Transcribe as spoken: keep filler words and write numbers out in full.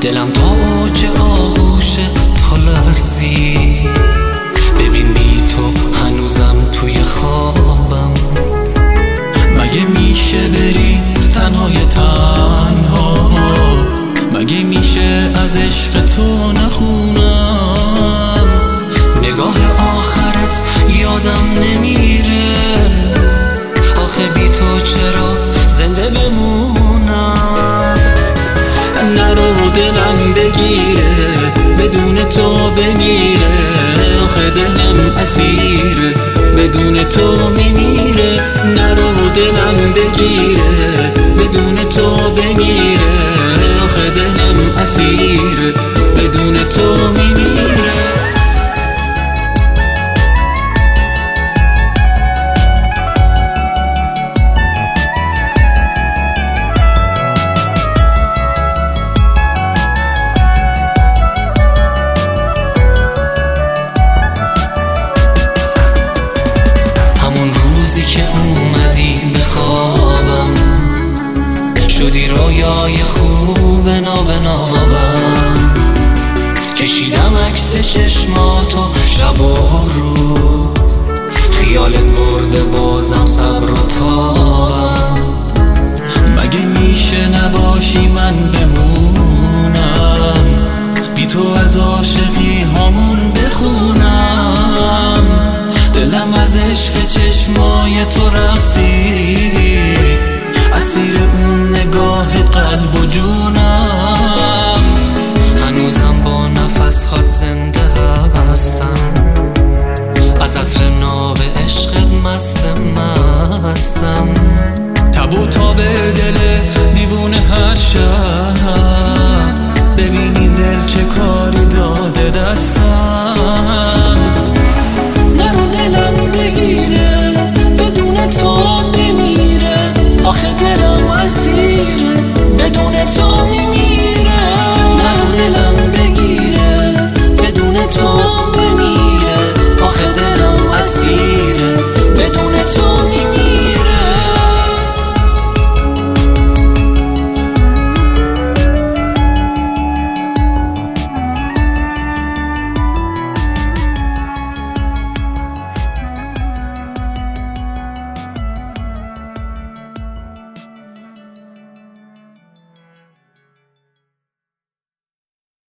دلم تا اوج آغوش تا لرزی. ببین بی تو هنوزم توی خوابم. مگه میشه بری تنهای تنها؟ مگه میشه از عشق تو نخونم؟ نگاه آخرت یادم نمیره، آخه بی تو چرا زنده بمونم؟ نرو دلم بگیره، بدون تو بمیره. آخه دلم اسیره، بدون تو میمیره. نرو دلم بگیره، بدون تو بمیره. آخه دلم اسیره، بدون تو میمیره. که اومدی به خوابم، شدی رویای خوب نابنابم. کشیدم عکس چشماتو شب و روز، خیالت برده بازم صبر و تابم. مگه میشه نباشی من بمونم، بی تو از عاشقی هامون بخونم. دلم از عشق چشمای تو رقصید،